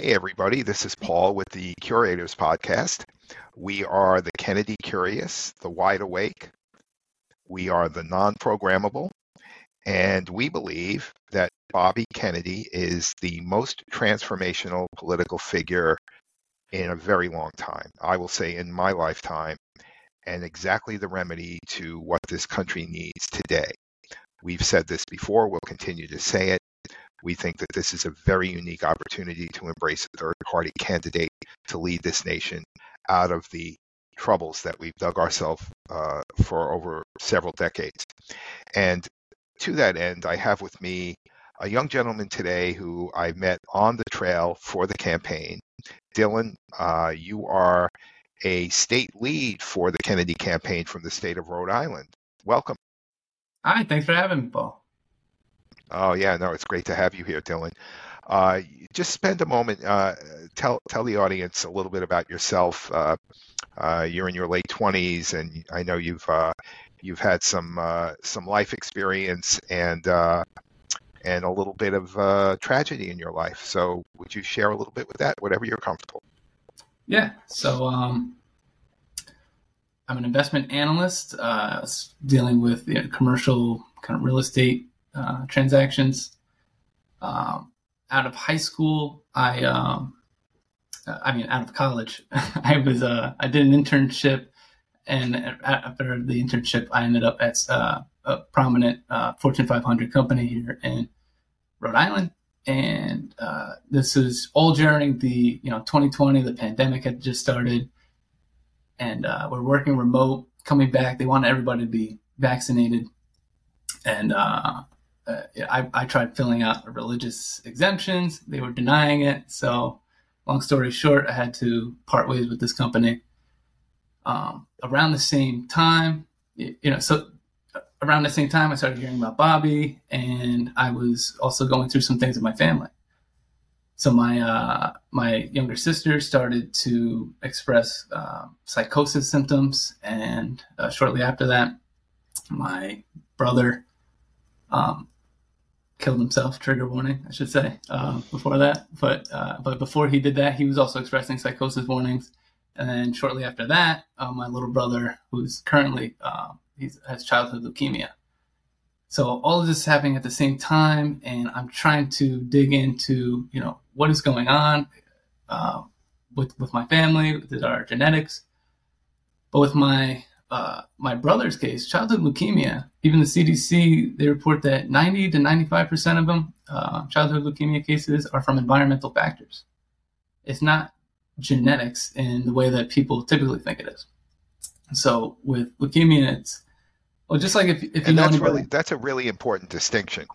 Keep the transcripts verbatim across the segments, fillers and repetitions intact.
Hey, everybody, this is Paul with the Curators Podcast. We are the Kennedy Curious, the Wide Awake. We are the non-programmable, and we believe that Bobby Kennedy is the most transformational political figure in a very long time. I will say in my lifetime, and exactly the remedy to what this country needs today. We've said this before, we'll continue to say it. We think that this is a very unique opportunity to embrace a third-party candidate to lead this nation out of the troubles that we've dug ourselves uh, for over several decades. And to that end, I have with me a young gentleman today who I met on the trail for the campaign. Dylan, uh, you are a state lead for the Kennedy campaign from the state of Rhode Island. Welcome. Hi, thanks for having me, Paul. Oh, yeah, no, it's great to have you here, Dylan. Uh, just spend a moment, uh, tell tell the audience a little bit about yourself. Uh, uh, you're in your late twenties, and I know you've uh, you've had some uh, some life experience and uh, and a little bit of uh, tragedy in your life. So, would you share a little bit with that, whatever you're comfortable? Yeah. So, um, I'm an investment analyst, uh, dealing with you know, commercial kind of real estate uh, transactions. Um, out of high school, I, um, I mean, out of college, I was, uh, I did an internship, and after the internship, I ended up at uh, a prominent uh, Fortune five hundred company here in Rhode Island. And uh, this is all during the, you know, twenty twenty, the pandemic had just started, and uh, we're working remote, coming back. They want everybody to be vaccinated. And, uh, Uh, I, I tried filling out religious exemptions. They were denying it. So long story short, I had to part ways with this company. Um, around the same time, you know, so around the same time, I started hearing about Bobby, and I was also going through some things with my family. So my, uh, my younger sister started to express uh, psychosis symptoms. And uh, shortly after that, my brother, um, killed himself, trigger warning, I should say, uh, before that. But uh, but before he did that, he was also expressing psychosis warnings. And then shortly after that, uh, my little brother, who's currently, uh, he has childhood leukemia. So all of this is happening at the same time, and I'm trying to dig into, you know, what is going on uh, with, with my family, with our genetics. But with my Uh, my brother's case, childhood leukemia, even the C D C, they report that ninety to ninety-five percent of them, uh, childhood leukemia cases, are from environmental factors. It's not genetics in the way that people typically think it is. So with leukemia, it's, well, just like if, if you and know that's anybody. really that's a really important distinction.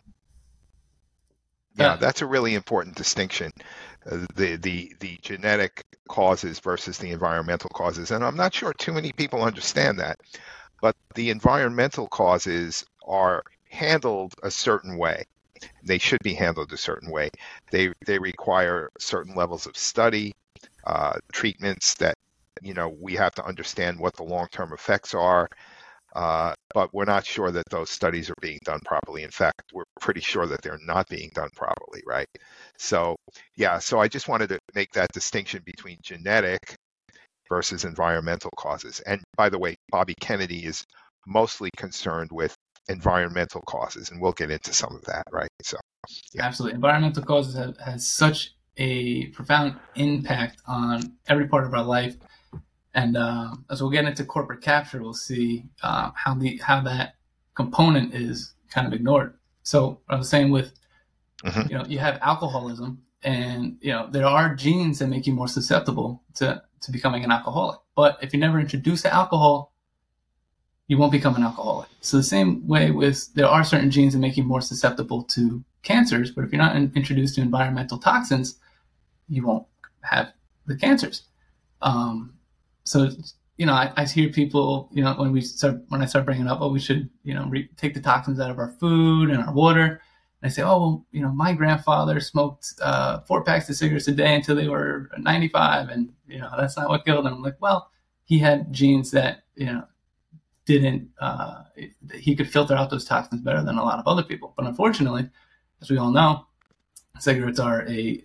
Yeah, yeah, that's a really important distinction. Uh, the the the genetic causes versus the environmental causes, and I'm not sure too many people understand that. But the environmental causes are handled a certain way. They should be handled a certain way. They they require certain levels of study, uh, treatments that you know we have to understand what the long-term effects are. Uh, but we're not sure that those studies are being done properly. In fact, we're pretty sure that they're not being done properly, right? So, yeah, so I just wanted to make that distinction between genetic versus environmental causes. And by the way, Bobby Kennedy is mostly concerned with environmental causes, and we'll get into some of that, right? So, yeah. Absolutely. Environmental causes have, has such a profound impact on every part of our life. And uh, as we'll get into corporate capture, we'll see uh, how the how that component is kind of ignored. So what I was saying with, mm-hmm. you know, you have alcoholism, and you know there are genes that make you more susceptible to, to becoming an alcoholic. But if you're never introduced to alcohol, you won't become an alcoholic. So the same way with, there are certain genes that make you more susceptible to cancers, but if you're not in, introduced to environmental toxins, you won't have the cancers. Um, So, you know, I, I hear people, you know, when we start, when I start bringing up, oh, we should, you know, re- take the toxins out of our food and our water. And I say, oh, well, you know, my grandfather smoked uh, four packs of cigarettes a day until they were ninety-five. And, you know, that's not what killed him. I'm like, well, he had genes that, you know, didn't, uh, he could filter out those toxins better than a lot of other people. But unfortunately, as we all know, cigarettes are a,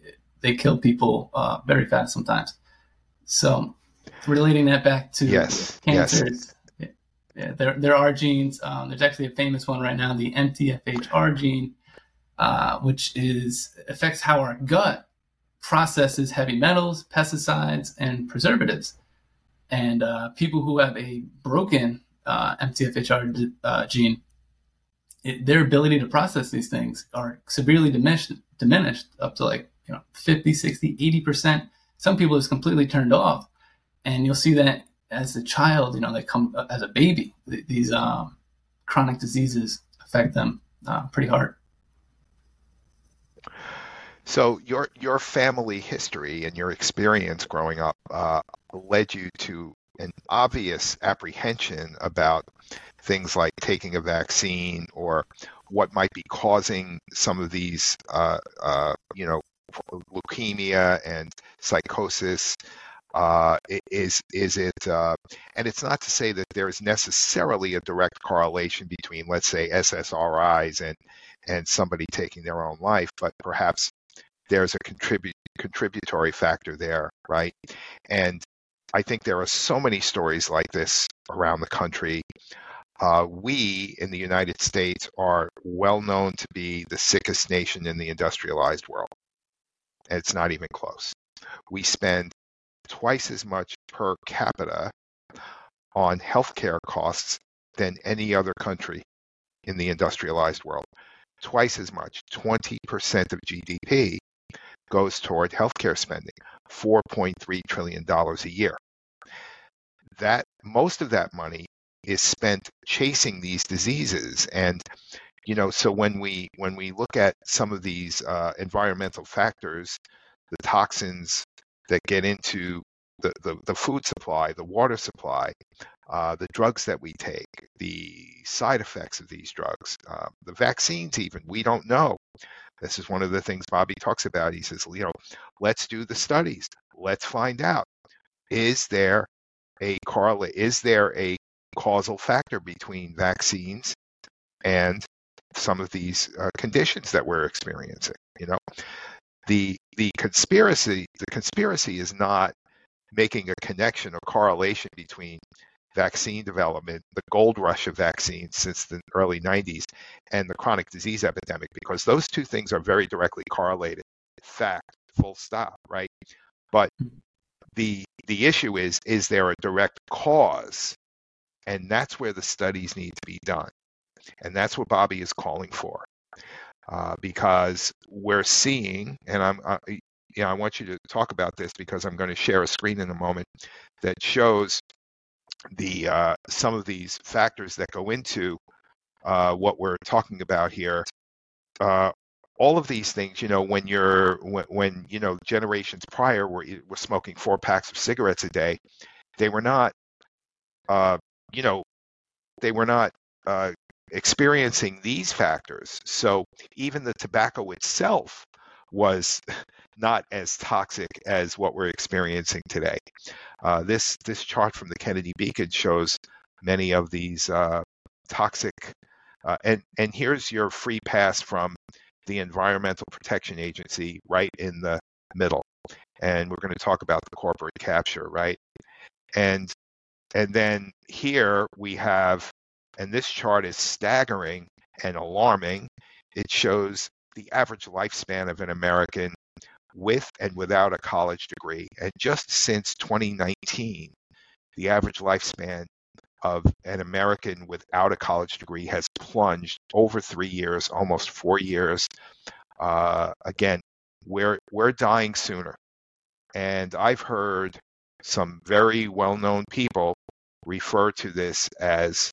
they kill people uh, very fast sometimes. So relating that back to Yes, cancers, yes. yeah, there there are genes. Um, there's actually a famous one right now, the M T F H R gene, uh, which is affects how our gut processes heavy metals, pesticides, and preservatives. And uh, people who have a broken uh, M T F H R uh, gene, it, their ability to process these things are severely diminished, diminished up to like, you know, fifty, sixty, eighty percent. Some people it's completely turned off. And you'll see that as a child, you know, they come as a baby. These um, chronic diseases affect them uh, pretty hard. So your your family history and your experience growing up uh, led you to an obvious apprehension about things like taking a vaccine or what might be causing some of these, uh, uh, you know, leukemia and psychosis. Uh, is is it? Uh, and it's not to say that there is necessarily a direct correlation between, let's say, S S R Is and and somebody taking their own life, but perhaps there's a contribute contributory factor there, right? And I think there are so many stories like this around the country. Uh, we in the United States are well known to be the sickest nation in the industrialized world. It's not even close. We spend twice as much per capita on healthcare costs than any other country in the industrialized world. Twice as much, twenty percent of G D P goes toward healthcare spending, four point three trillion dollars a year. That most of that money is spent chasing these diseases. And, you know, so when we when we look at some of these uh, environmental factors, the toxins that get into the, the, the food supply, the water supply, uh, the drugs that we take, the side effects of these drugs, uh, the vaccines even, we don't know. This is one of the things Bobby talks about. He says, you know, let's do the studies. Let's find out, is there a correlate, is there a causal factor between vaccines and some of these uh, conditions that we're experiencing? You know, the the conspiracy the conspiracy is not making a connection or correlation between vaccine development, the gold rush of vaccines since the early nineties, and the chronic disease epidemic, because those two things are very directly correlated. Fact, full stop, right? But the the issue is, is there a direct cause? And that's where the studies need to be done. And that's what Bobby is calling for. Uh, because we're seeing, and I'm, uh, you know, I want you to talk about this because I'm going to share a screen in a moment that shows the uh, some of these factors that go into uh, what we're talking about here. Uh, all of these things, you know, when you're when, when you know generations prior were were smoking four packs of cigarettes a day, they were not, uh, you know, they were not uh, experiencing these factors. So even the tobacco itself was not as toxic as what we're experiencing today. Uh, this this chart from the Kennedy Beacon shows many of these uh, toxic, uh, and and here's your free pass from the Environmental Protection Agency right in the middle, and we're going to talk about the corporate capture, right? And and then here we have, and this chart is staggering and alarming. It shows the average lifespan of an American with and without a college degree. And just since twenty nineteen, the average lifespan of an American without a college degree has plunged over three years, almost four years. Uh, again, we're we're dying sooner. And I've heard some very well-known people refer to this as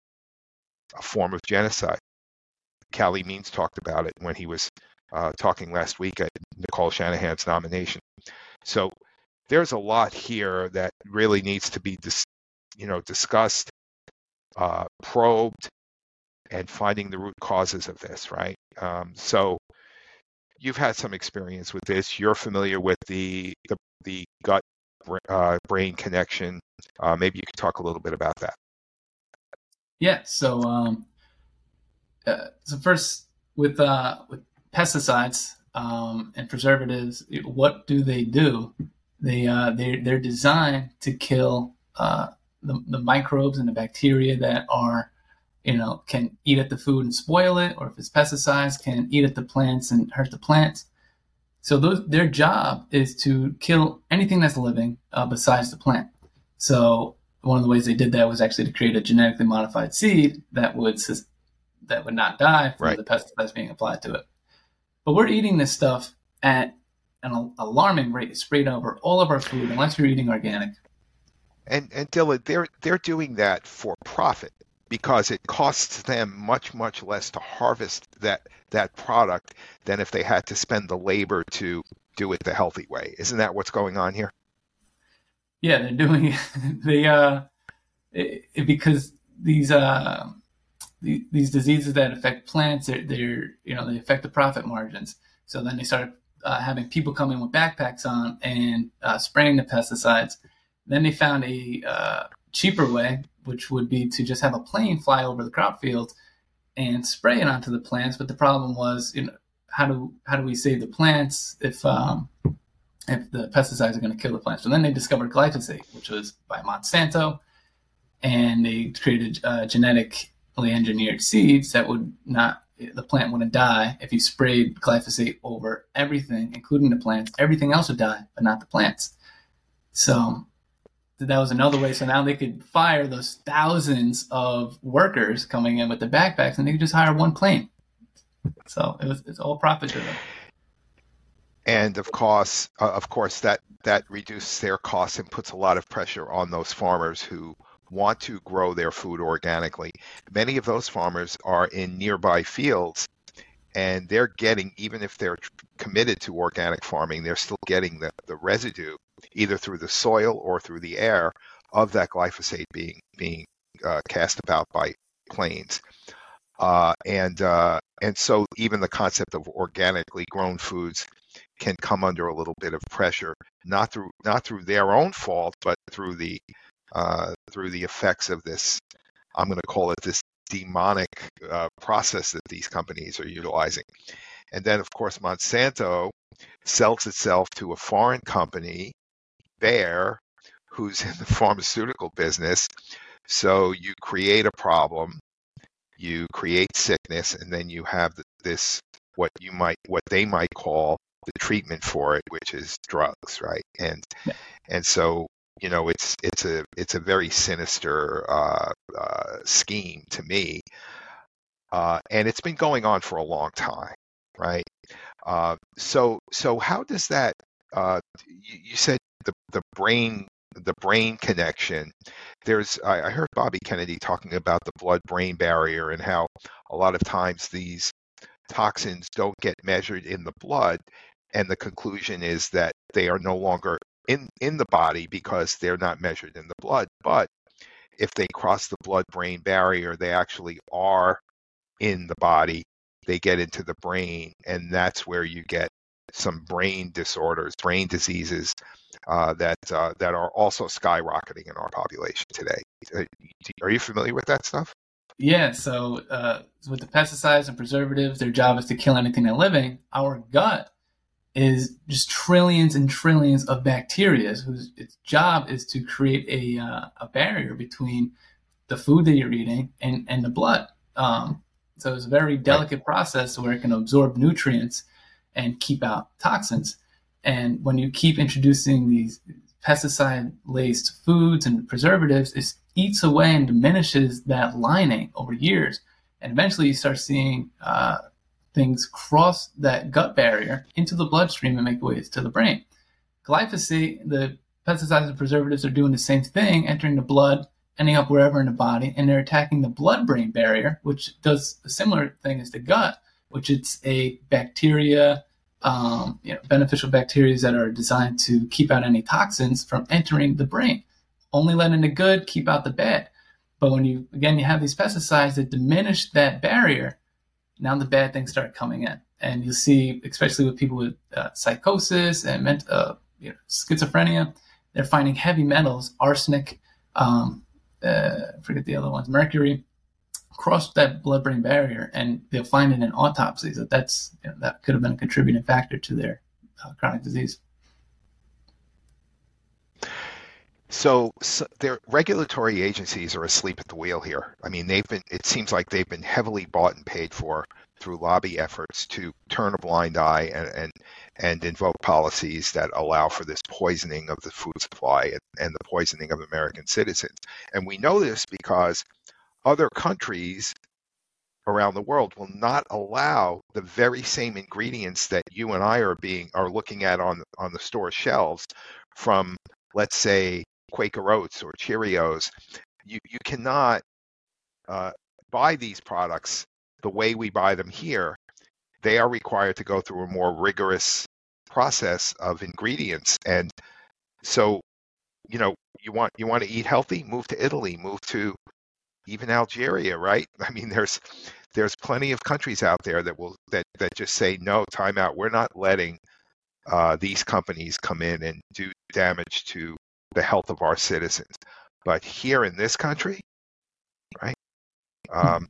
a form of genocide. Calley Means talked about it when he was uh, talking last week at Nicole Shanahan's nomination. So there's a lot here that really needs to be, dis- you know, discussed, uh, probed, and finding the root causes of this, right? Um, so you've had some experience with this. You're familiar with the the, the gut uh, brain connection. Uh, maybe you could talk a little bit about that. Yeah. So, um, uh, so first with uh, with pesticides, um, and preservatives, what do they do? They uh, they they're designed to kill uh, the the microbes and the bacteria that are, you know, can eat at the food and spoil it, or if it's pesticides, can eat at the plants and hurt the plants. So those, their job is to kill anything that's living uh, besides the plant. So one of the ways they did that was actually to create a genetically modified seed that would that would not die from right. the pesticides being applied to it. But we're eating this stuff at an alarming rate, sprayed over all of our food, unless you're eating organic. And and Dylan, they're they're doing that for profit, because it costs them much, much less to harvest that that product than if they had to spend the labor to do it the healthy way. Isn't that what's going on here? Yeah, they're doing they uh it, it, because these uh the, these diseases that affect plants, they're, they're you know they affect the profit margins. So then they started uh, having people come in with backpacks on and uh, spraying the pesticides. Then they found a uh, cheaper way, which would be to just have a plane fly over the crop field and spray it onto the plants. But the problem was, you know, how do how do we save the plants if um, if the pesticides are going to kill the plants? So then they discovered glyphosate, which was by Monsanto, and they created uh, genetically engineered seeds that would not the plant wouldn't die if you sprayed glyphosate over everything, including the plants. Everything else would die, but not the plants. So that was another way. So now they could fire those thousands of workers coming in with the backpacks, and they could just hire one plane. So it was, it's all profit driven. And of course, uh, of course, that that reduces their costs and puts a lot of pressure on those farmers who want to grow their food organically. Many of those farmers are in nearby fields, and they're getting, even if they're committed to organic farming, they're still getting the, the residue, either through the soil or through the air, of that glyphosate being being uh, cast about by planes. Uh, and uh, and so even the concept of organically grown foods can come under a little bit of pressure, not through not through their own fault, but through the uh, through the effects of this, I'm going to call it this demonic uh, process that these companies are utilizing. And then, of course, Monsanto sells itself to a foreign company, Bayer, who's in the pharmaceutical business. So you create a problem, you create sickness, and then you have this, what you might, what they might call the treatment for it, which is drugs, right? And yeah. and so, you know, it's it's a it's a very sinister uh, uh, scheme to me, uh, and it's been going on for a long time, right? Uh, so so how does that? Uh, you, you said the the brain the brain connection. There's I, I heard Bobby Kennedy talking about the blood-brain barrier and how a lot of times these toxins don't get measured in the blood, and the conclusion is that they are no longer in, in the body because they're not measured in the blood. But if they cross the blood-brain barrier, they actually are in the body. They get into the brain, and that's where you get some brain disorders, brain diseases uh, that uh, that are also skyrocketing in our population today. Are you familiar with that stuff? Yeah, so uh, with the pesticides and preservatives, their job is to kill anything that's living. Our gut is just trillions and trillions of bacteria whose its job is to create a uh, a barrier between the food that you're eating and, and the blood. Um, so it's a very delicate right. process where it can absorb nutrients and keep out toxins. And when you keep introducing these pesticide-laced foods and preservatives, it eats away and diminishes that lining over years. And eventually you start seeing uh, things cross that gut barrier into the bloodstream and make ways to the brain. Glyphosate, the pesticides and preservatives are doing the same thing, entering the blood, ending up wherever in the body, and they're attacking the blood-brain barrier, which does a similar thing as the gut, which it's a bacteria, um, you know, beneficial bacteria that are designed to keep out any toxins from entering the brain. Only let in the good, keep out the bad. But when you, again, you have these pesticides that diminish that barrier, now the bad things start coming in. And you'll see, especially with people with uh, psychosis and ment- uh, you know, schizophrenia, they're finding heavy metals, arsenic, um, uh, I forget the other ones, mercury, cross that blood-brain barrier, and they'll find it in autopsies that that's you know, that could have been a contributing factor to their uh, chronic disease. So, so their regulatory agencies are asleep at the wheel here. I mean, they've been, it seems like they've been heavily bought and paid for through lobby efforts to turn a blind eye and, and, and invoke policies that allow for this poisoning of the food supply and, and the poisoning of American citizens. And we know this because other countries around the world will not allow the very same ingredients that you and I are being are looking at on on the store shelves from, let's say, Quaker Oats or Cheerios. You you cannot uh, buy these products the way we buy them here. They are required to go through a more rigorous process of ingredients, and so you know you want you want to eat healthy, move to Italy, move to even Algeria, right? I mean, there's there's plenty of countries out there that will that that just say no, time out. We're not letting uh, these companies come in and do damage to the health of our citizens. But here in this country, right, um,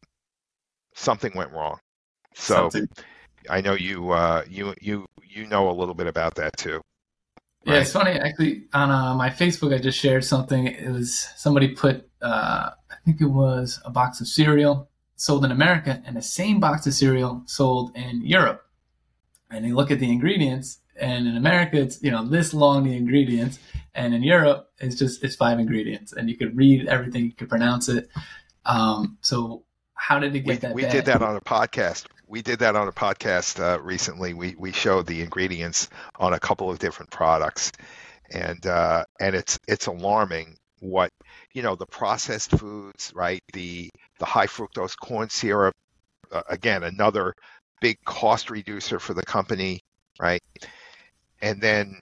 something went wrong. So Something. I know you uh, you you you know a little bit about that too. Yeah, it's funny. Actually, on uh, my Facebook, I just shared something. It was somebody put, uh, I think it was a box of cereal sold in America, and the same box of cereal sold in Europe. And you look at the ingredients, and in America, it's you know this long the ingredients, and in Europe, it's just it's five ingredients, and you could read everything, you could pronounce it. Um, so how did it get we, that we bad? did that on a podcast. We did that on a podcast uh, recently. We we showed the ingredients on a couple of different products, and uh, and it's it's alarming what you know the processed foods, right? The the high fructose corn syrup, uh, again another big cost reducer for the company, right? And then,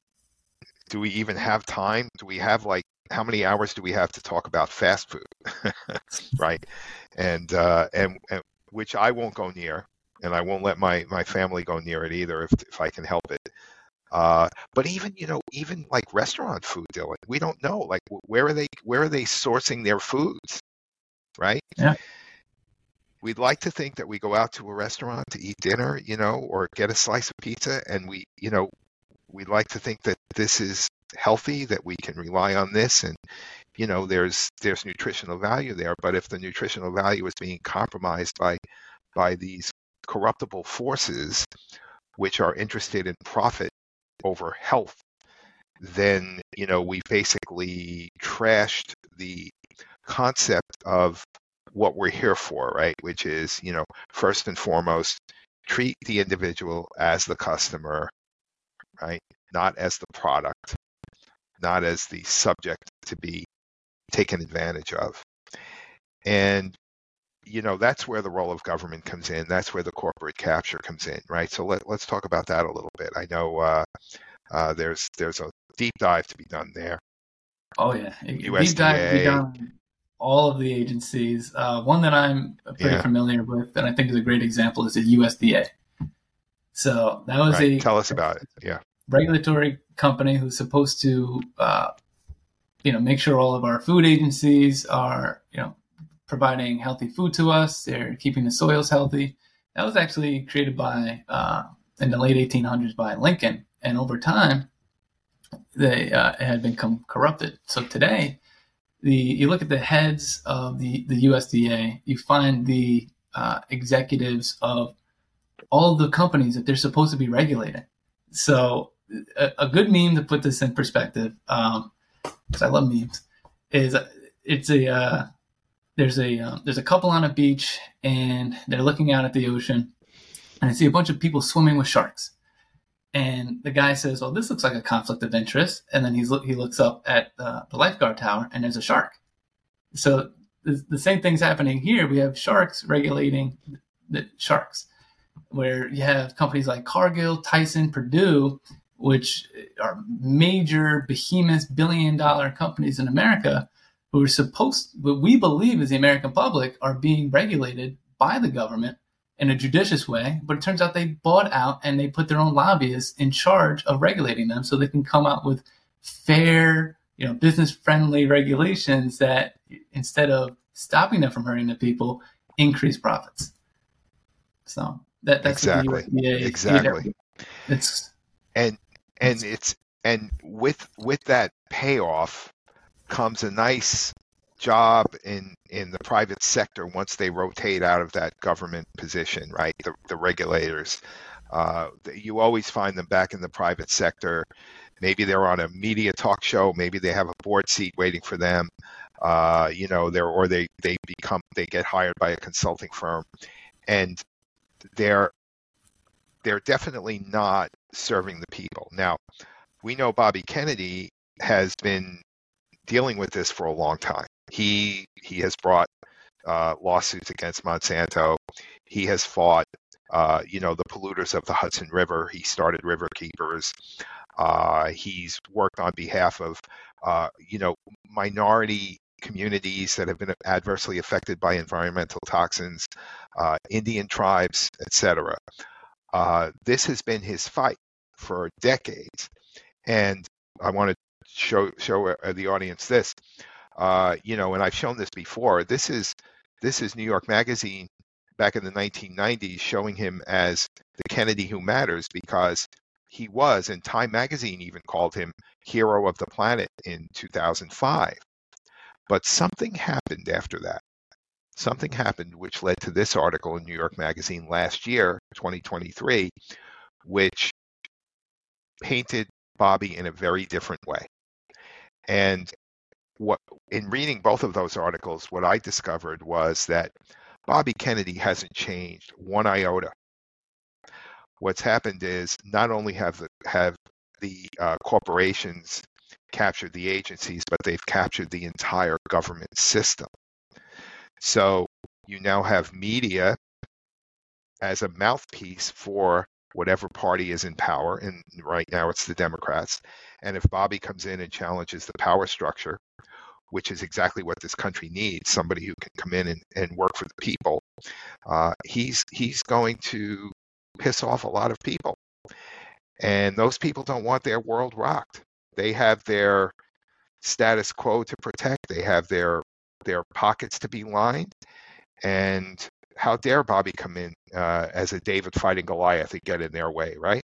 do we even have time? Do we have like how many hours do we have to talk about fast food, right? And uh, and and which I won't go near, and I won't let my, my family go near it either if if I can help it. Uh, but even you know even like restaurant food, Dylan, we don't know like where are they where are they sourcing their foods, right? Yeah. We'd like to think that we go out to a restaurant to eat dinner, you know, or get a slice of pizza, and we you know we'd like to think that this is healthy, that we can rely on this, and you know there's there's nutritional value there. But if the nutritional value is being compromised by by these corruptible forces which are interested in profit over health, then you know we basically trashed the concept of what we're here for, right? Which is, you know, first and foremost, treat the individual as the customer, right? Not as the product, not as the subject to be taken advantage of. And, you know, that's where the role of government comes in. That's where the corporate capture comes in, right? So let, let's talk about that a little bit. I know uh, uh, there's there's a deep dive to be done there. Oh, yeah. A U S D A. deep dive to be done all of the agencies. Uh, one that I'm pretty Yeah. familiar with, and I think is a great example, is the U S D A. So that was Right. a Tell us about it. Yeah. regulatory company who's supposed to, uh, you know, make sure all of our food agencies are, you know, providing healthy food to us. They're keeping the soils healthy. That was actually created by, uh, in the late eighteen hundreds by Lincoln. And over time, they uh, it had become corrupted. So today, the you look at the heads of the, the U S D A, you find the uh, executives of all the companies that they're supposed to be regulating. So a, a good meme to put this in perspective, um, because I love memes, is it's a uh, there's a um, there's a couple on a beach and they're looking out at the ocean, and I see a bunch of people swimming with sharks. And the guy says, "Well, this looks like a conflict of interest." And then he's he looks up at uh, the lifeguard tower, and there's a shark. So the, the same thing's happening here. We have sharks regulating the sharks, where you have companies like Cargill, Tyson, Purdue, which are major behemoth billion-dollar companies in America, who are supposed, what we believe is the American public, are being regulated by the government in a judicious way, but it turns out they bought out and they put their own lobbyists in charge of regulating them so they can come out with fair, you know, business-friendly regulations that instead of stopping them from hurting the people, increase profits. So that that's exactly. what the U S D A Exactly. It's and and it's, it's and with with that payoff comes a nice job in in the private sector once they rotate out of that government position, right? The the regulators, uh, you always find them back in the private sector. Maybe they're on a media talk show. Maybe they have a board seat waiting for them. Uh, you know, they're or they they become they get hired by a consulting firm, and they're they're definitely not serving the people. Now, we know Bobby Kennedy has been dealing with this for a long time. He he has brought uh, lawsuits against Monsanto. He has fought, uh, you know, the polluters of the Hudson River. He started River Keepers. Uh, he's worked on behalf of, uh, you know, minority communities that have been adversely affected by environmental toxins, uh, Indian tribes, et cetera. Uh, this has been his fight for decades, and I want to show show the audience this. Uh, you know, and I've shown this before. This is this is New York Magazine back in the nineteen nineties showing him as the Kennedy who matters, because he was, and Time Magazine even called him hero of the planet in two thousand five. But something happened after that. Something happened which led to this article in New York Magazine last year, twenty twenty-three, which painted Bobby in a very different way. And what, in reading both of those articles, what I discovered was that Bobby Kennedy hasn't changed one iota. What's happened is not only have the, have the uh, corporations captured the agencies, but they've captured the entire government system. So you now have media as a mouthpiece for whatever party is in power, and right now it's the Democrats. And if Bobby comes in and challenges the power structure, which is exactly what this country needs, somebody who can come in and, and work for the people, uh, he's he's going to piss off a lot of people. And those people don't want their world rocked. They have their status quo to protect. They have their their pockets to be lined. And how dare Bobby come in uh, as a David fighting Goliath and get in their way, right?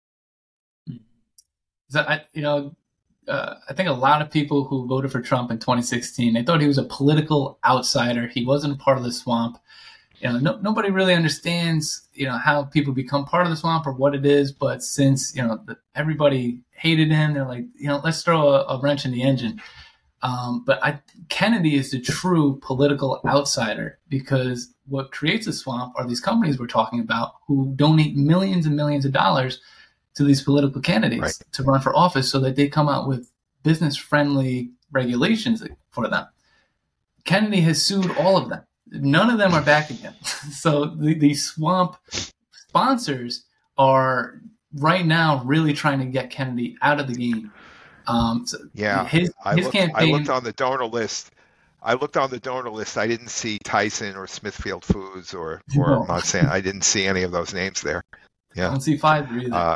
So I, you know, uh, I think a lot of people who voted for Trump in twenty sixteen, they thought he was a political outsider. He wasn't a part of the swamp. You know, no, nobody really understands, you know, how people become part of the swamp or what it is. But since, you know, the, everybody hated him, they're like, you know, let's throw a, a wrench in the engine. Um, but I, Kennedy is the true political outsider, because what creates a swamp are these companies we're talking about who donate millions and millions of dollars to these political candidates right. to run for office so that they come out with business-friendly regulations for them. Kennedy has sued all of them. None of them are back again. So the, the swamp sponsors are right now really trying to get Kennedy out of the game. Um, so yeah, his, I, his looked, campaign, I looked on the donor list. I looked on the donor list. I didn't see Tyson or Smithfield Foods or, or no. Monsanto. I didn't see any of those names there. Yeah. I don't see Pfizer either. Uh,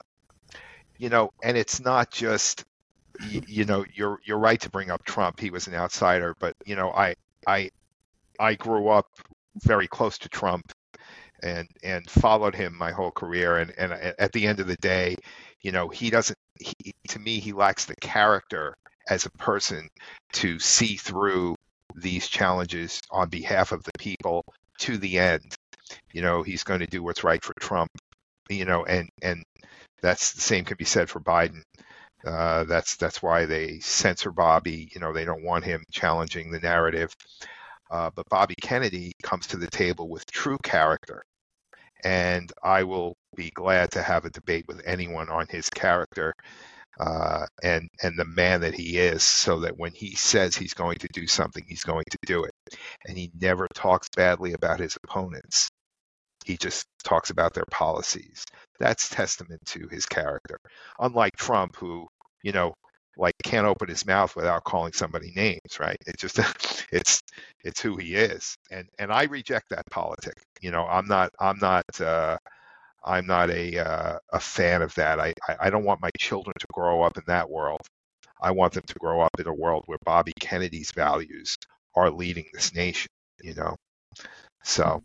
you know, and it's not just, you, you know, you're you're right to bring up Trump. He was an outsider, but you know, I I I grew up very close to Trump and and followed him my whole career. And and at the end of the day, you know, he doesn't. He, to me, he lacks the character as a person to see through these challenges on behalf of the people to the end. You know, he's going to do what's right for Trump. You know, and and that's the same can be said for Biden. Uh, that's that's why they censor Bobby. You know, they don't want him challenging the narrative. Uh, but Bobby Kennedy comes to the table with true character. And I will be glad to have a debate with anyone on his character uh, and and the man that he is, so that when he says he's going to do something, he's going to do it. And he never talks badly about his opponents. He just talks about their policies. That's testament to his character. Unlike Trump, who, you know, like can't open his mouth without calling somebody names, right? It just it's it's who he is, and and I reject that politic. You know, I'm not I'm not uh, I'm not a uh, a fan of that. I I don't want my children to grow up in that world. I want them to grow up in a world where Bobby Kennedy's values are leading this nation. you know. So,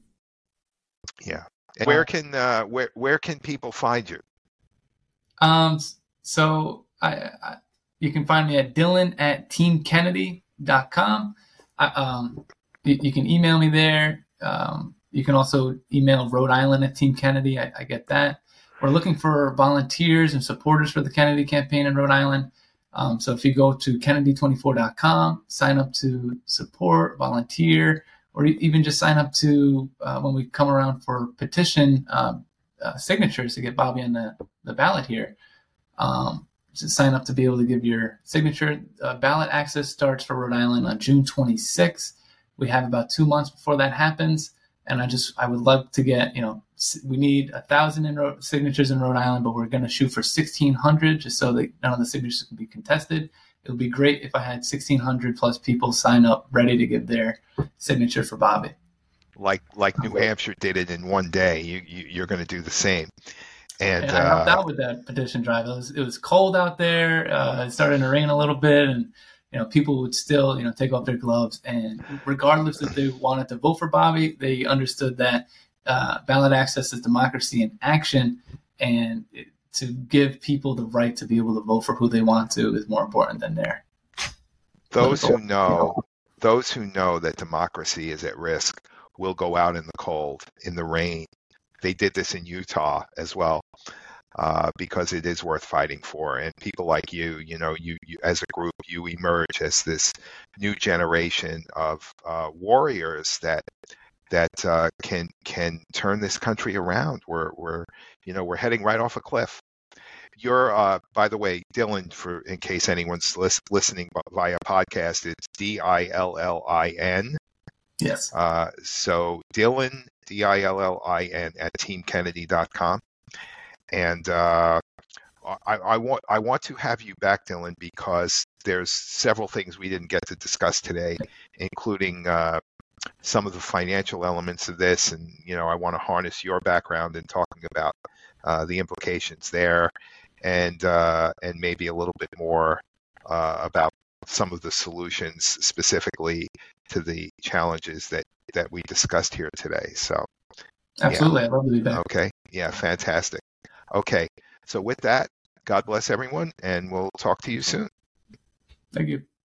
yeah. And where can uh, where where can people find you? Um, so I, I you can find me at Dylan at team kennedy dot com. I, um, you, you can email me there. Um, you can also email Rhode Island at Team Kennedy. I, I get that. We're looking for volunteers and supporters for the Kennedy campaign in Rhode Island. Um, so if you go to kennedy twenty-four dot com, sign up to support, volunteer, or even just sign up to uh, when we come around for petition um, uh, signatures to get Bobby on the, the ballot here. Um, just sign up to be able to give your signature. Uh, ballot access starts for Rhode Island on June twenty-sixth. We have about two months before that happens. And I just, I would love to get, you know, we need a thousand in Ro- signatures in Rhode Island, but we're going to shoot for sixteen hundred just so that none of the signatures can be contested. It would be great if I had sixteen hundred plus people sign up ready to give their signature for Bobby. Like, like New Hampshire did it in one day. You, you you're going to do the same. And, and I helped uh, out with that petition drive. It was, it was cold out there. Uh, it started to rain a little bit, and you know, people would still, you know, take off their gloves, and regardless if they wanted to vote for Bobby, they understood that uh, ballot access is democracy in action, and it, to give people the right to be able to vote for who they want to is more important than their. Those who know, those who know that democracy is at risk will go out in the cold, in the rain. They did this in Utah as well. Uh, because it is worth fighting for. And people like you, you know, you, you as a group, you emerge as this new generation of uh, warriors that that uh, can can turn this country around. We're we're you know we're heading right off a cliff. You're, uh, by the way, Dylan, for in case anyone's lis- listening via podcast, it's D I L L I N. Yes. Uh, so Dylan, D I L L I N at team kennedy dot com. And uh, I, I want I want to have you back, Dylan, because there's several things we didn't get to discuss today, including uh, some of the financial elements of this. And, you know, I want to harness your background in talking about uh, the implications there, and uh, and maybe a little bit more uh, about some of the solutions specifically to the challenges that, that we discussed here today. So, absolutely, yeah. I'd love to be back. Okay, yeah, fantastic. Okay, so with that, God bless everyone, and we'll talk to you soon. Thank you.